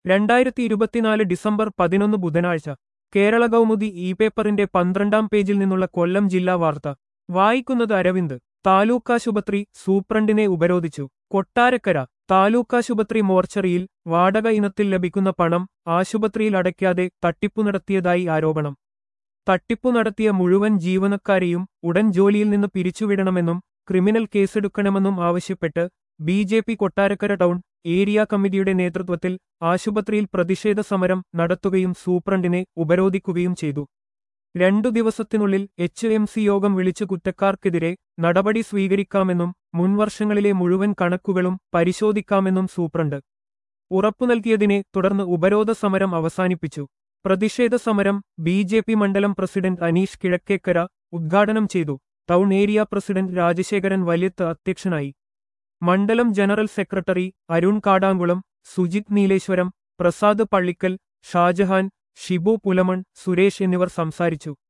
2024 December 11 ബുധനാഴ്ച കേരള കൗമുദി ഈ പേപ്പറിന്റെ 12-ാം പേജിൽ നിന്നുള്ള കൊല്ലം ജില്ലാ വാർത്ത വായിക്കുന്നത് അരവിന്ദ്. താലൂക്കാശുപത്രി സൂപ്രണ്ടിനെ ഉപരോധിച്ചു. കൊട്ടാരക്കര താലൂക്കാശുപത്രി മോർച്ചറിയിൽ വാടക ഇനത്തിൽ ലഭിക്കുന്ന പണം ആശുപത്രിയിൽ അടയ്ക്കാതെ തട്ടിപ്പു നടത്തിയതായി ആരോപണം. തട്ടിപ്പു നടത്തിയ മുഴുവൻ ജീവനക്കാരെയും ഉടൻ ജോലിയിൽ നിന്ന് പിരിച്ചുവിടണമെന്നും ക്രിമിനൽ കേസെടുക്കണമെന്നും ആവശ്യപ്പെട്ട് ബി.ജെ.പി. കൊട്ടാരക്കര ടൗൺ ഏരിയ കമ്മിറ്റിയുടെ നേതൃത്വത്തിൽ ആശുപത്രിയിൽ പ്രതിഷേധ സമരം നടത്തുകയും സൂപ്രണ്ടിനെ ഉപരോധിക്കുകയും ചെയ്തു. 2 ദിവസത്തിനുള്ളിൽ എച്ച്.എം.സി. യോഗം വിളിച്ചു കുറ്റക്കാർക്കെതിരെ നടപടി സ്വീകരിക്കാമെന്നും മുൻവർഷങ്ങളിലെ മുഴുവൻ കണക്കുകളും പരിശോധിക്കാമെന്നും സൂപ്രണ്ട് ഉറപ്പു നൽകിയതിനെ തുടർന്ന് ഉപരോധ സമരം അവസാനിപ്പിച്ചു. പ്രതിഷേധ സമരം ബി.ജെ.പി. മണ്ഡലം പ്രസിഡന്റ് അനീഷ് കിഴക്കേക്കര ഉദ്ഘാടനം ചെയ്തു. Town area president Rajasekharan Valiyath അധ്യക്ഷനായി. മണ്ഡലം ജനറൽ സെക്രട്ടറി അരുൺ കാടാങ്കുളം, സുജിത് നീലേശ്വരം, പ്രസാദ് പള്ളിക്കൽ, ഷാജഹാൻ, ഷിബു പുലമൺ, സുരേഷ് എന്നിവർ സംസാരിച്ചു.